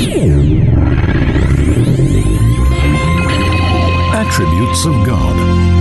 Attributes of God.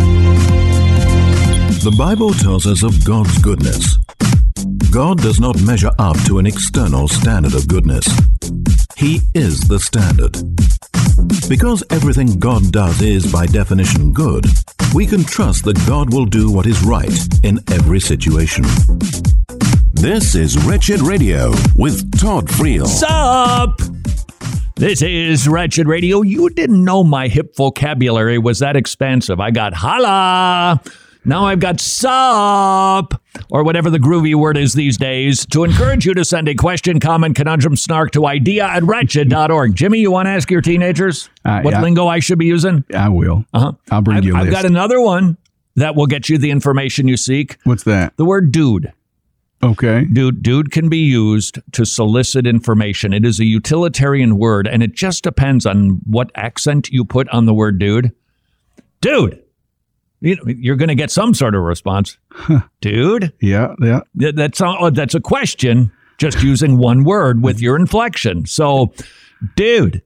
The Bible tells us of God's goodness. God does not measure up to an external standard of goodness. He is the standard. Because everything God does is, by definition, good, we can trust that God will do what is right in every situation. This is Wretched Radio with Todd Friel. Sup? This is Wretched Radio. You didn't know my hip vocabulary was that expansive. I got holla. Now I've got sup, or whatever the groovy word is these days, to encourage you to send a question, comment, conundrum, snark to idea@wretched.org. Jimmy, you want to ask your teenagers what lingo I should be using? I will. I'll bring you a list. I've got another one that will get you the information you seek. What's that? The word dude. Okay. Dude can be used to solicit information. It is a utilitarian word, and it just depends on what accent you put on the word dude. Dude. You're going to get some sort of response. Dude? Yeah. That's a question, just using one word with your inflection. So, dude.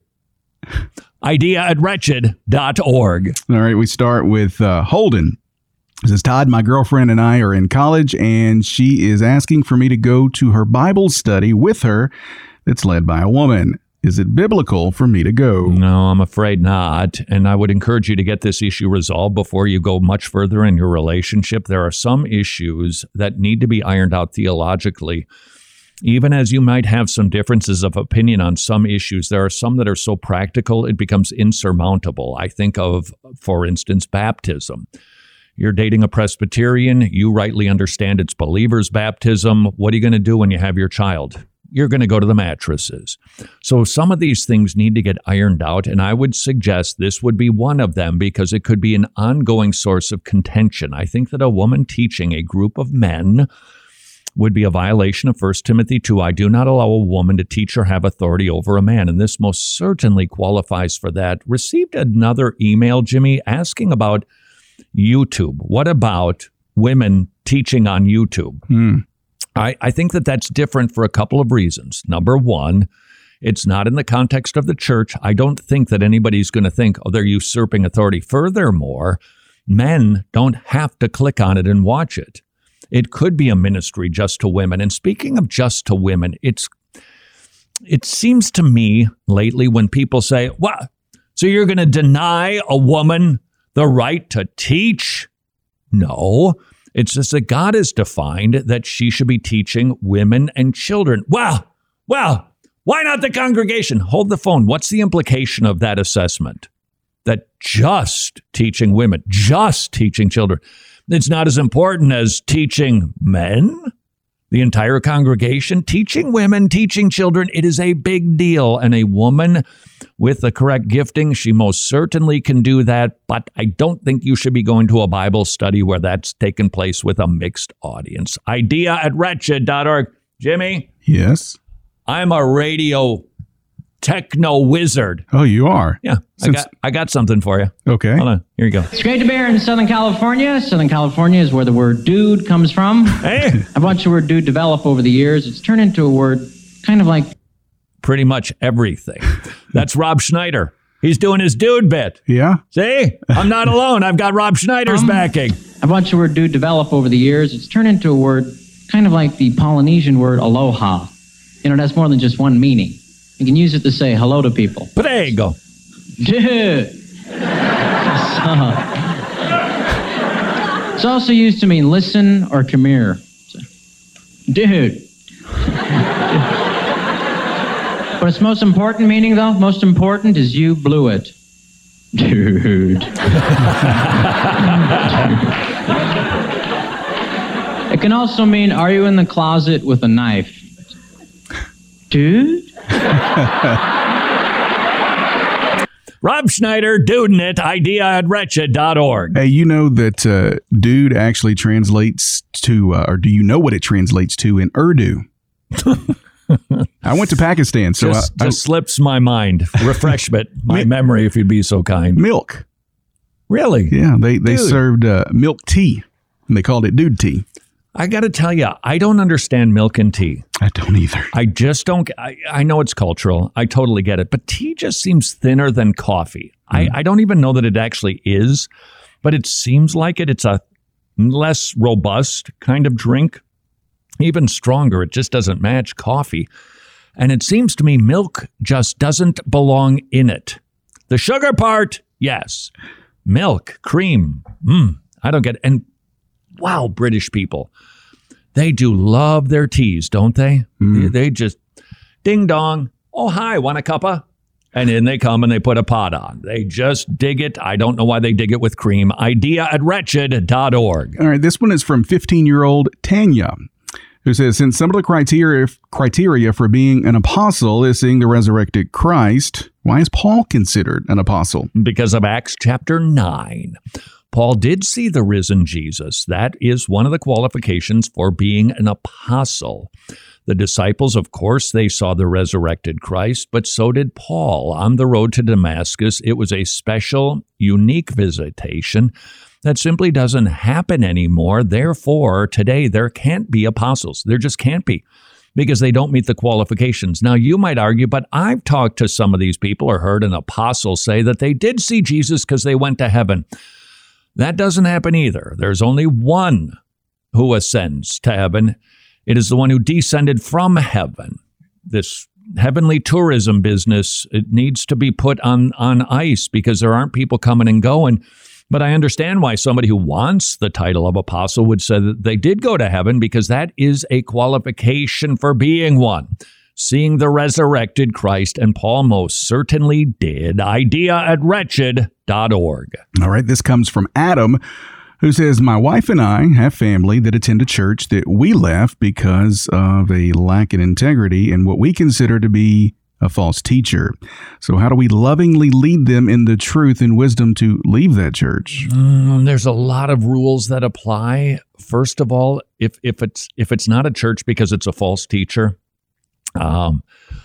Idea@wretched.org. All right, we start with Holden. It says, Todd, my girlfriend and I are in college, and she is asking for me to go to her Bible study with her that's led by a woman. Is it biblical for me to go? No, I'm afraid not. And I would encourage you to get this issue resolved before you go much further in your relationship. There are some issues that need to be ironed out theologically. Even as you might have some differences of opinion on some issues, there are some that are so practical it becomes insurmountable. I think of, for instance, baptism. You're dating a Presbyterian. You rightly understand it's believer's baptism. What are you going to do when you have your child? You're going to go to the mattresses. So some of these things need to get ironed out, and I would suggest this would be one of them because it could be an ongoing source of contention. I think that a woman teaching a group of men would be a violation of 1 Timothy 2. I do not allow a woman to teach or have authority over a man, and this most certainly qualifies for that. Received another email, Jimmy, asking about YouTube. What about women teaching on YouTube? I think that that's different for a couple of reasons. Number one, it's not in the context of the church. I don't think that anybody's going to think, oh, they're usurping authority. Furthermore, men don't have to click on it and watch it. It could be a ministry just to women. And speaking of just to women, it seems to me lately when people say, well, so you're going to deny a woman the right to teach? No. It's just that God has defined that she should be teaching women and children. Well, why not the congregation? Hold the phone. What's the implication of that assessment? That just teaching women, just teaching children, it's not as important as teaching men, the entire congregation, teaching women, teaching children. It is a big deal. And a woman with the correct gifting, she most certainly can do that. But I don't think you should be going to a Bible study where that's taken place with a mixed audience. Idea@wretched.org. Jimmy? Yes? I'm a radio techno wizard. Oh, you are? Yeah. I got something for you. Okay. Hold on. Here you go. It's great to be here in Southern California. Southern California is where the word dude comes from. Hey. I've watched the word dude develop over the years. It's turned into a word kind of like pretty much everything. That's Rob Schneider. He's doing his dude bit. Yeah. See? I'm not alone. I've got Rob Schneider's backing. I've watched the word dude develop over the years. It's turned into a word kind of like the Polynesian word aloha. You know, that's more than just one meaning. You can use it to say hello to people. Prego. Dude. It's also used to mean listen or come here. Dude. But its most important meaning, though, most important is you blew it. Dude. It can also mean, are you in the closet with a knife? Dude? Rob Schneider, duding it, idea@wretched.org. Hey, you know that dude actually translates to, or do you know what it translates to in Urdu? I went to Pakistan, so just slips my mind. Refresh my memory, if you'd be so kind. Milk. Really? Yeah, they served milk tea, and they called it dude tea. I got to tell you, I don't understand milk and tea. I don't either. I just don't. I know it's cultural. I totally get it. But tea just seems thinner than coffee. I don't even know that it actually is, but it seems like it. It's a less robust kind of drink, even stronger. It just doesn't match coffee. And it seems to me milk just doesn't belong in it. The sugar part, yes. Milk, cream, I don't get it. And wow, British people, they do love their teas, don't they? They just ding dong. Oh, hi, want a cuppa? And in they come and they put a pot on. They just dig it. I don't know why they dig it with cream. Idea@wretched.org. All right, this one is from 15-year-old Tanya, who says, since some of the criteria for being an apostle is seeing the resurrected Christ, why is Paul considered an apostle? Because of Acts chapter 9. Paul did see the risen Jesus. That is one of the qualifications for being an apostle. The disciples, of course, they saw the resurrected Christ, but so did Paul. On the road to Damascus, it was a special, unique visitation that simply doesn't happen anymore. Therefore, today, there can't be apostles. There just can't be, because they don't meet the qualifications. Now, you might argue, but I've talked to some of these people or heard an apostle say that they did see Jesus because they went to heaven. That doesn't happen either. There's only one who ascends to heaven. It is the one who descended from heaven. This heavenly tourism business, it needs to be put on ice because there aren't people coming and going. But I understand why somebody who wants the title of apostle would say that they did go to heaven, because that is a qualification for being one. Seeing the resurrected Christ, and Paul most certainly did. Idea@wretched.org. All right, this comes from Adam, who says, my wife and I have family that attend a church that we left because of a lack in integrity and what we consider to be a false teacher. So how do we lovingly lead them in the truth and wisdom to leave that church? There's a lot of rules that apply. First of all, if it's not a church because it's a false teacher, I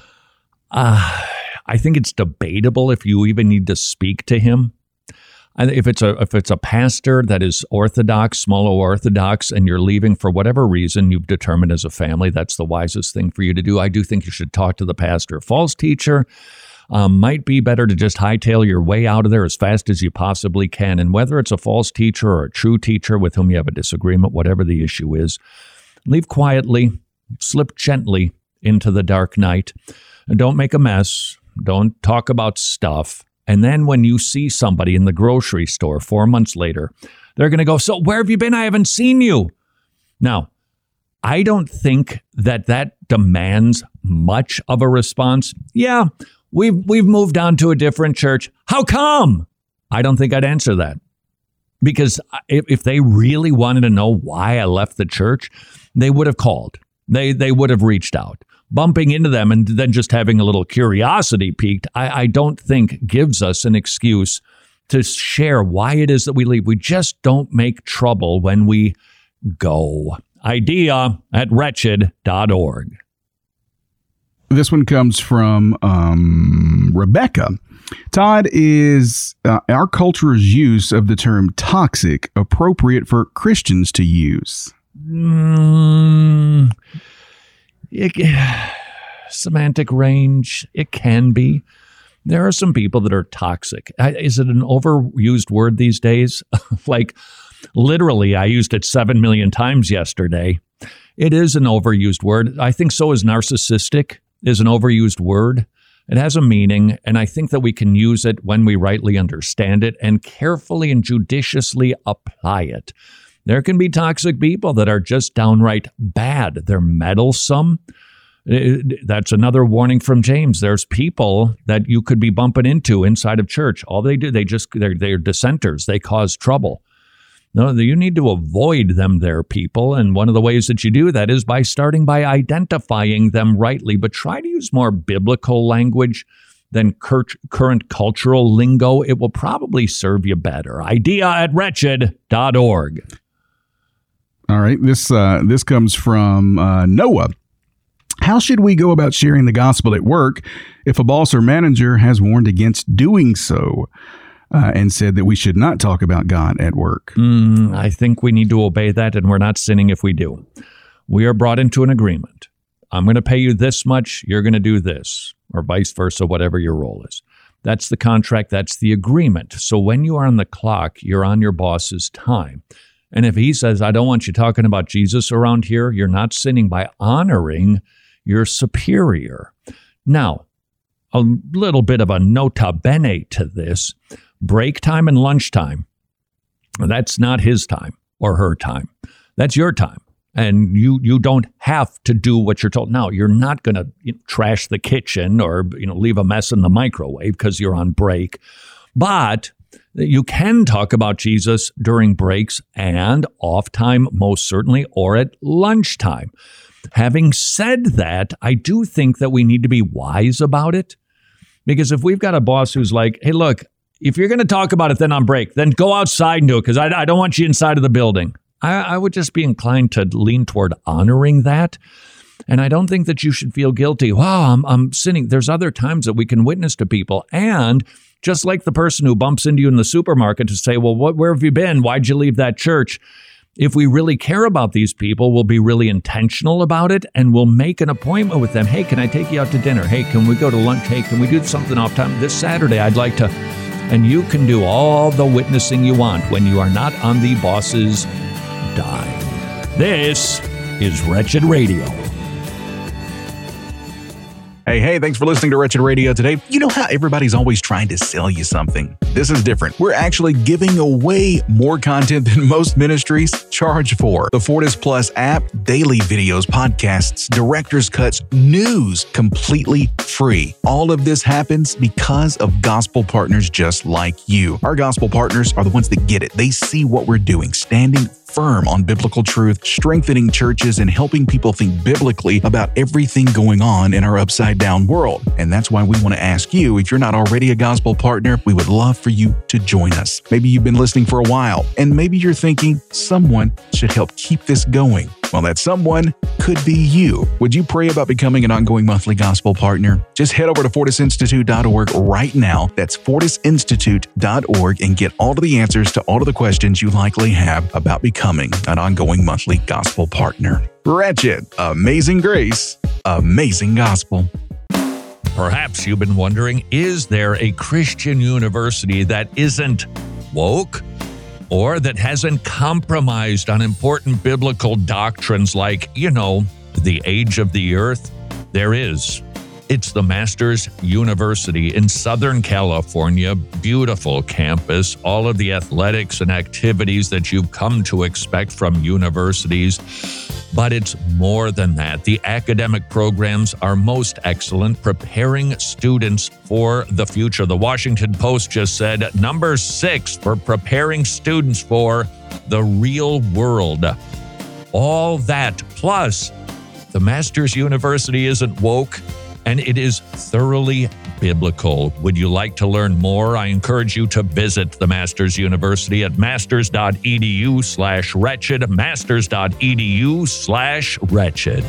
think it's debatable if you even need to speak to him. If it's a pastor that is orthodox, small O orthodox, and you're leaving for whatever reason you've determined as a family, that's the wisest thing for you to do. I do think you should talk to the pastor. False teacher, might be better to just hightail your way out of there as fast as you possibly can. And whether it's a false teacher or a true teacher with whom you have a disagreement, whatever the issue is, leave quietly, slip gently into the dark night, and don't make a mess. Don't talk about stuff. And then when you see somebody in the grocery store 4 months later, they're going to go, so where have you been? I haven't seen you. Now, I don't think that demands much of a response. Yeah, we've moved on to a different church. How come? I don't think I'd answer that. Because if they really wanted to know why I left the church, they would have called. They would have reached out. Bumping into them and then just having a little curiosity piqued, I don't think gives us an excuse to share why it is that we leave. We just don't make trouble when we go. Idea@wretched.org. This one comes from Rebecca. Todd, is our culture's use of the term toxic appropriate for Christians to use? Semantic range, it can be. There are some people that are toxic. Is it an overused word these days? Like, literally, I used it 7 million times yesterday. It is an overused word. I think so is narcissistic is an overused word. It has a meaning, and I think that we can use it when we rightly understand it and carefully and judiciously apply it. There can be toxic people that are just downright bad. They're meddlesome. That's another warning from James. There's people that you could be bumping into inside of church. All they do, they're dissenters. They cause trouble. No, you need to avoid them there, people. And one of the ways that you do that is by starting by identifying them rightly. But try to use more biblical language than current cultural lingo. It will probably serve you better. Idea@wretched.org. All right. This comes from Noah. How should we go about sharing the gospel at work if a boss or manager has warned against doing so? and said that we should not talk about God at work. I think we need to obey that, and we're not sinning if we do. We are brought into an agreement. I'm going to pay you this much, you're going to do this, or vice versa, whatever your role is. That's the contract, that's the agreement. So when you are on the clock, you're on your boss's time. And if he says, I don't want you talking about Jesus around here, you're not sinning by honoring your superior. Now, a little bit of a nota bene to this. Break time and lunchtime, that's not his time or her time. That's your time. And you don't have to do what you're told. Now, you're not going to trash the kitchen or leave a mess in the microwave because you're on break. But you can talk about Jesus during breaks and off time, most certainly, or at lunchtime. Having said that, I do think that we need to be wise about it. Because if we've got a boss who's like, hey, look, if you're going to talk about it then on break, then go outside and do it because I don't want you inside of the building. I would just be inclined to lean toward honoring that. And I don't think that you should feel guilty. Wow, I'm sinning. There's other times that we can witness to people. And just like the person who bumps into you in the supermarket to say, well, where have you been? Why'd you leave that church? If we really care about these people, we'll be really intentional about it and we'll make an appointment with them. Hey, can I take you out to dinner? Hey, can we go to lunch? Hey, can we do something off time? This Saturday, I'd like to. And you can do all the witnessing you want when you are not on the boss's dime. This is Wretched Radio. Hey, thanks for listening to Wretched Radio today. You know how everybody's always trying to sell you something? This is different. We're actually giving away more content than most ministries charge for. The Fortis Plus app, daily videos, podcasts, director's cuts, news, completely free. All of this happens because of gospel partners just like you. Our gospel partners are the ones that get it. They see what we're doing, standing firm on biblical truth, strengthening churches, and helping people think biblically about everything going on in our upside-down world. And that's why we want to ask you, if you're not already a gospel partner, we would love for you to join us. Maybe you've been listening for a while, and maybe you're thinking someone should help keep this going. Well, that someone could be you. Would you pray about becoming an ongoing monthly gospel partner? Just head over to FortisInstitute.org right now. That's FortisInstitute.org and get all of the answers to all of the questions you likely have about becoming an ongoing monthly gospel partner. Wretched, amazing grace, amazing gospel. Perhaps you've been wondering, is there a Christian university that isn't woke? Or that hasn't compromised on important biblical doctrines like, the age of the earth? There is. It's the Masters University in Southern California. Beautiful campus, all of the athletics and activities that you've come to expect from universities. But it's more than that. The academic programs are most excellent, preparing students for the future. The Washington Post just said number 6 for preparing students for the real world. All that, plus the Masters University isn't woke, and it is thoroughly biblical. Would you like to learn more? I encourage you to visit the Masters University at masters.edu/wretched, masters.edu/wretched.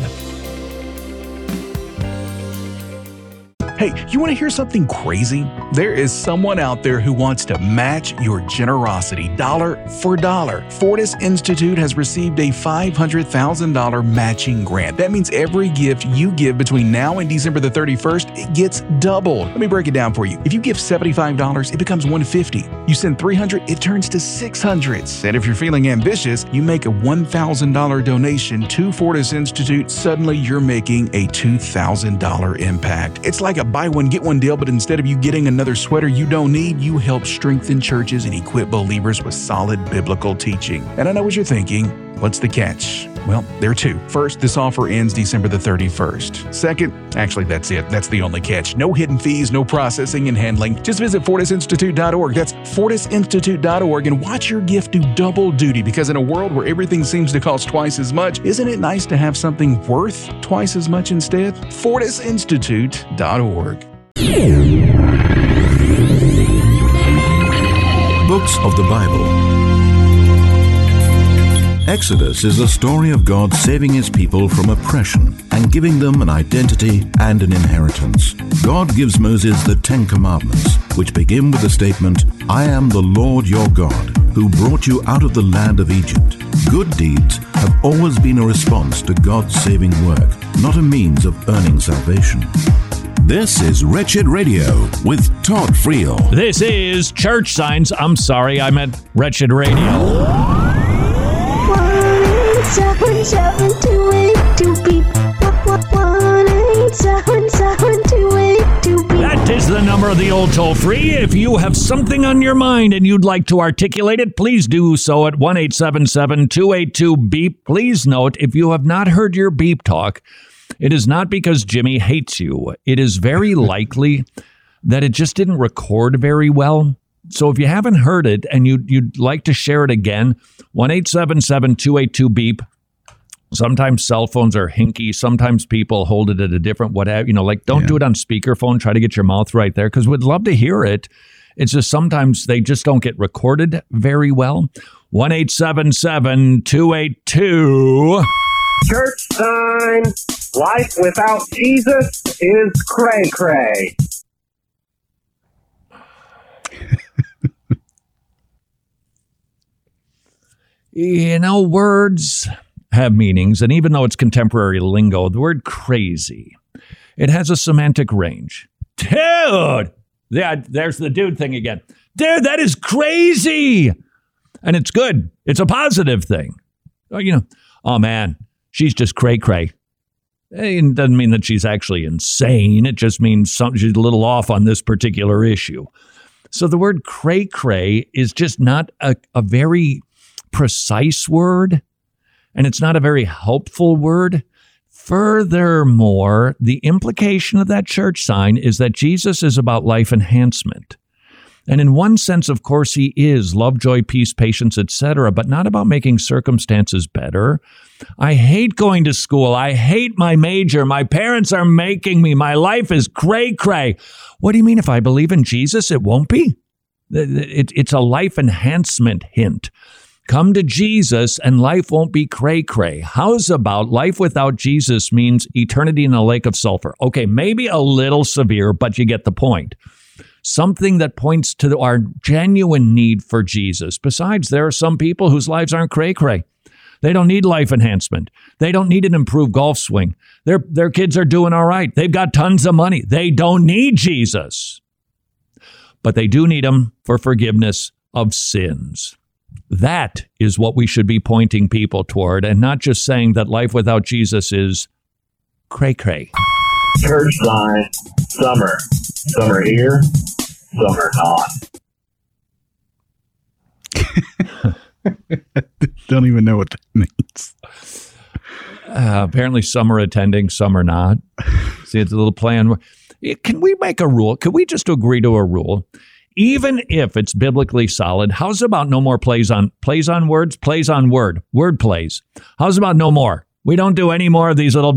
Hey, you want to hear something crazy? There is someone out there who wants to match your generosity dollar for dollar. Fortis Institute has received a $500,000 matching grant. That means every gift you give between now and December the 31st, it gets doubled. Let me break it down for you. If you give $75, it becomes $150. You send $300, it turns to $600. And if you're feeling ambitious, you make a $1,000 donation to Fortis Institute, suddenly you're making a $2,000 impact. It's like a buy one, get one deal, but instead of you getting another sweater you don't need, you help strengthen churches and equip believers with solid biblical teaching. And I know what you're thinking. What's the catch? Well, there are two. First, this offer ends December the 31st. Second, actually, that's it. That's the only catch. No hidden fees, no processing and handling. Just visit FortisInstitute.org. That's FortisInstitute.org and watch your gift do double duty, because in a world where everything seems to cost twice as much, isn't it nice to have something worth twice as much instead? FortisInstitute.org. Books of the Bible. Exodus is the story of God saving his people from oppression and giving them an identity and an inheritance. God gives Moses the 10 Commandments, which begin with the statement, "I am the Lord your God, who brought you out of the land of Egypt." Good deeds have always been a response to God's saving work, not a means of earning salvation. This is Wretched Radio with Todd Friel. This is Church Signs. I'm sorry, I meant Wretched Radio. 1-877-282-BEEP. 1-877-282-BEEP. That is the number of the old toll-free. If you have something on your mind and you'd like to articulate it, please do so at 1-877-282-BEEP. Please note, if you have not heard your beep talk, it is not because Jimmy hates you. It is very likely that it just didn't record very well. So if you haven't heard it and you'd like to share it again, 1-877-282-BEEP. Sometimes cell phones are hinky. Sometimes people hold it at a different whatever. Don't do it on speakerphone. Try to get your mouth right there because we'd love to hear it. It's just sometimes they just don't get recorded very well. 1-877-282. Church sign. Life without Jesus is cray-cray. Words have meanings, and even though it's contemporary lingo, the word crazy, it has a semantic range. Dude! Yeah, there's the dude thing again. Dude, that is crazy! And it's good. It's a positive thing. Oh man, she's just cray-cray. It doesn't mean that she's actually insane. It just means she's a little off on this particular issue. So the word cray-cray is just not a very precise word, and it's not a very helpful word. Furthermore, the implication of that church sign is that Jesus is about life enhancement. And in one sense, of course, he is love, joy, peace, patience, etc., but not about making circumstances better. I hate going to school. I hate my major. My parents are making me. My life is cray-cray. What do you mean if I believe in Jesus, it won't be? It's a life enhancement hint. Come to Jesus and life won't be cray-cray. How's about life without Jesus means eternity in a lake of sulfur? Okay, maybe a little severe, but you get the point. Something that points to our genuine need for Jesus. Besides, there are some people whose lives aren't cray-cray. They don't need life enhancement. They don't need an improved golf swing. Their kids are doing all right. They've got tons of money. They don't need Jesus. But they do need him for forgiveness of sins. That is what we should be pointing people toward, and not just saying that life without Jesus is cray-cray. Church sign. Summer. Summer here. Summer not. Don't even know what that means. Apparently some are attending, some are not. See, it's a little plan. Can we make a rule? Could we just agree to a rule? Even if it's biblically solid, how's about no more plays on words, plays on word plays? How's about no more? We don't do any more of these little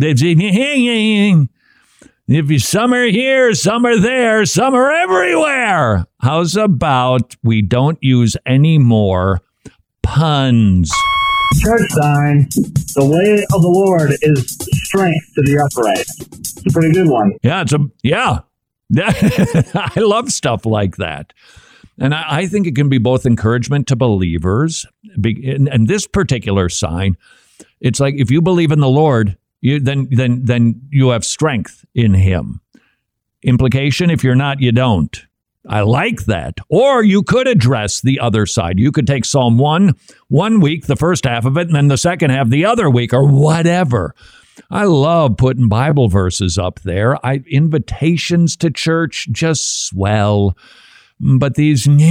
if you some are here, some are there, some are everywhere. How's about we don't use any more puns? Church sign. The way of the Lord is strength to the upright. It's a pretty good one. Yeah. I love stuff like that. And I think it can be both encouragement to believers. And this particular sign, it's like if you believe in the Lord, then you have strength in him. Implication, if you're not, you don't. I like that. Or you could address the other side. You could take Psalm 1 week, the first half of it, and then the second half the other week, or whatever. I love putting Bible verses up there. Invitations to church, just swell. But these church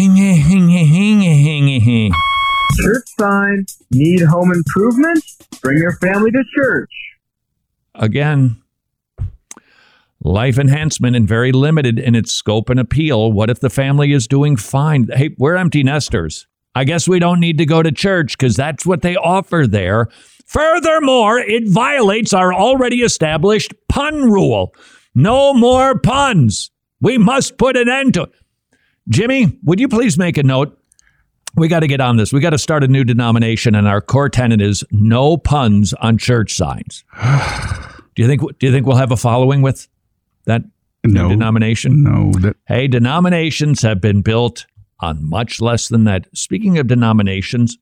sign, need home improvement? Bring your family to church. Again, life enhancement and very limited in its scope and appeal. What if the family is doing fine? Hey, we're empty nesters. I guess we don't need to go to church because that's what they offer there. Furthermore, it violates our already established pun rule. No more puns. We must put an end to it. Jimmy, would you please make a note? We got to get on this. We got to start a new denomination, and our core tenet is no puns on church signs. Do Do you think we'll have a following with that denomination? No. Hey, denominations have been built on much less than that. Speaking of denominations,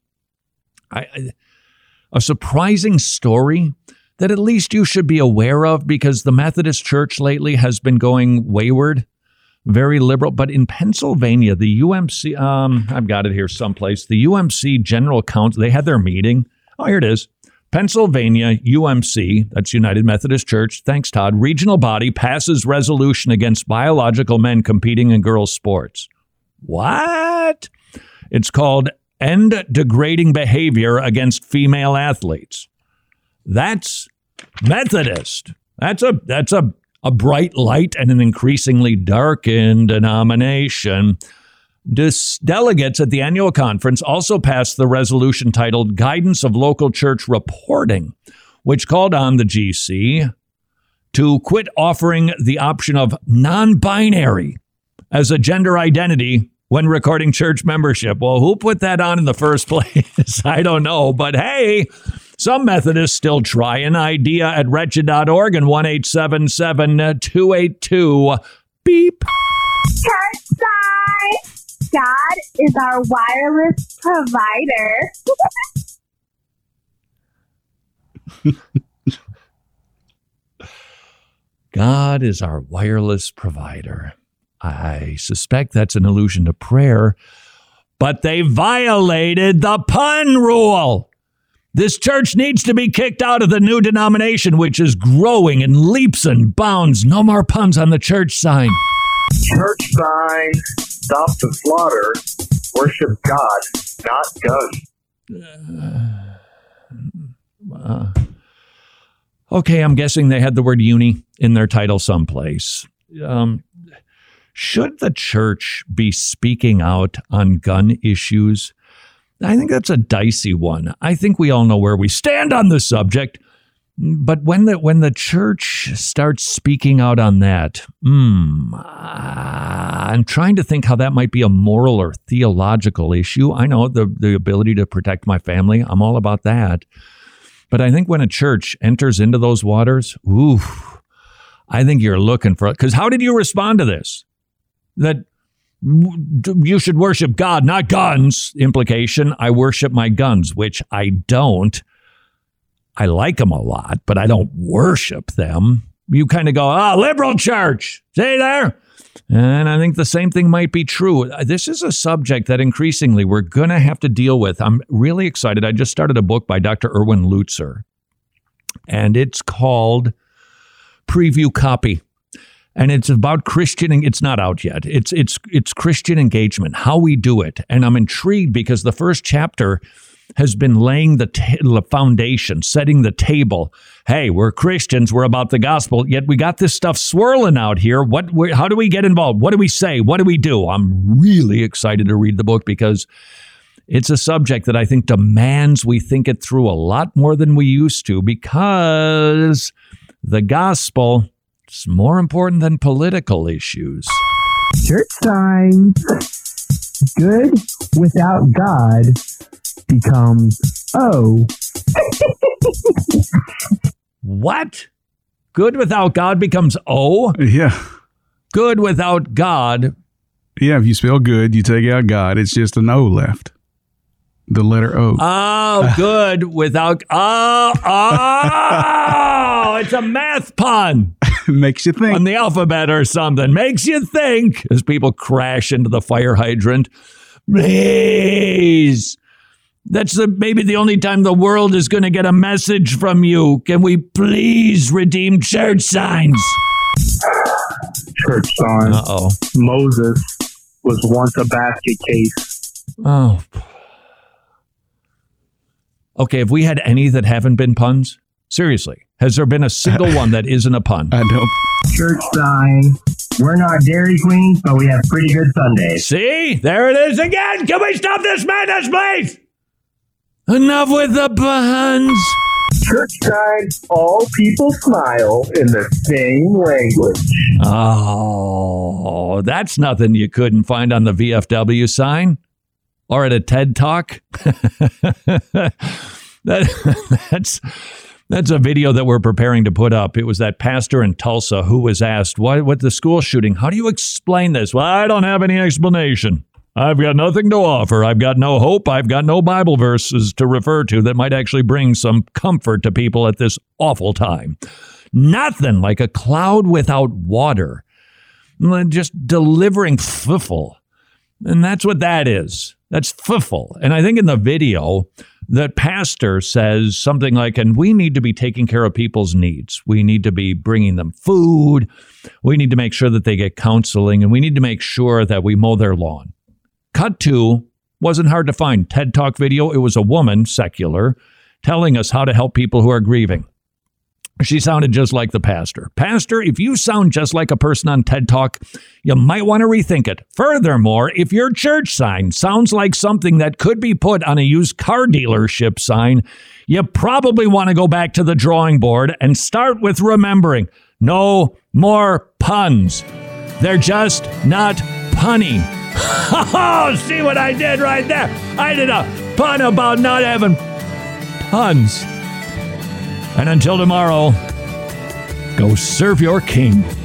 a surprising story that at least you should be aware of, because the Methodist Church lately has been going wayward, very liberal. But in Pennsylvania, the UMC, I've got it here someplace, the UMC General Council, they had their meeting. Oh, here it is. Pennsylvania UMC, that's United Methodist Church, thanks Todd, regional body passes resolution against biological men competing in girls' sports. What? It's called End Degrading Behavior Against Female Athletes. That's Methodist. That's a bright light and an increasingly darkened denomination. Delegates at the annual conference also passed the resolution titled Guidance of Local Church Reporting, which called on the GC to quit offering the option of non-binary as a gender identity when recording church membership. Well, who put that on in the first place? I don't know. But hey, some Methodists still try an idea at wretched.org and 1-877-282-BEEP. Church side. God is our wireless provider. God is our wireless provider. I suspect that's an allusion to prayer, but they violated the pun rule. This church needs to be kicked out of the new denomination, which is growing in leaps and bounds. No more puns on the church sign. Church sign, stop the slaughter, worship God, not guns. Okay, I'm guessing they had the word uni in their title someplace. Should the church be speaking out on gun issues? I think that's a dicey one. I think we all know where we stand on the subject. But when the church starts speaking out on that, I'm trying to think how that might be a moral or theological issue. I know the ability to protect my family. I'm all about that. But I think when a church enters into those waters, I think you're looking for it. Because how did you respond to this? That you should worship God, not guns. Implication, I worship my guns, which I don't. I like them a lot, but I don't worship them. You kind of go, liberal church, see there? And I think the same thing might be true. This is a subject that increasingly we're going to have to deal with. I'm really excited. I just started a book by Dr. Erwin Lutzer, and it's called Preview Copy. And it's about Christian, it's not out yet. It's Christian engagement, how we do it. And I'm intrigued because the first chapter has been laying the foundation, setting the table. Hey, we're Christians, we're about the gospel, yet we got this stuff swirling out here. How do we get involved? What do we say? What do we do? I'm really excited to read the book because it's a subject that I think demands we think it through a lot more than we used to, because the gospel is more important than political issues. Church signs. Good without God becomes O. What? Good without God becomes O? Yeah. Good without God. Yeah, if you spell good, you take out God. It's just an O left. The letter O. Oh, good without... Oh, it's a math pun. Makes you think. On the alphabet or something. Makes you think as people crash into the fire hydrant. Please. That's maybe the only time the world is going to get a message from you. Can we please redeem church signs? Church sign. Uh-oh. Moses was once a basket case. Oh. Okay, have we had any that haven't been puns? Seriously, has there been a single one that isn't a pun? I don't. Church sign. We're not Dairy Queens, but we have pretty good Sundays. See? There it is again. Can we stop this madness, please? Enough with the puns. Church sign. All people smile in the same language. Oh, that's nothing you couldn't find on the VFW sign or at a TED Talk. That's That's a video that we're preparing to put up. It was that pastor in Tulsa who was asked, what the school shooting? How do you explain this? Well, I don't have any explanation. I've got nothing to offer. I've got no hope. I've got no Bible verses to refer to that might actually bring some comfort to people at this awful time. Nothing like a cloud without water. Just delivering fiffle. And that's what that is. That's fiffle. And I think in the video, that pastor says something like, and we need to be taking care of people's needs. We need to be bringing them food. We need to make sure that they get counseling, and we need to make sure that we mow their lawn. Cut to, wasn't hard to find, TED Talk video. It was a woman, secular, telling us how to help people who are grieving. She sounded just like the pastor. Pastor, if you sound just like a person on TED Talk, you might want to rethink it. Furthermore, if your church sign sounds like something that could be put on a used car dealership sign, you probably want to go back to the drawing board and start with remembering no more puns. They're just not punny. See what I did right there? I did a pun about not having puns. And until tomorrow, go serve your king.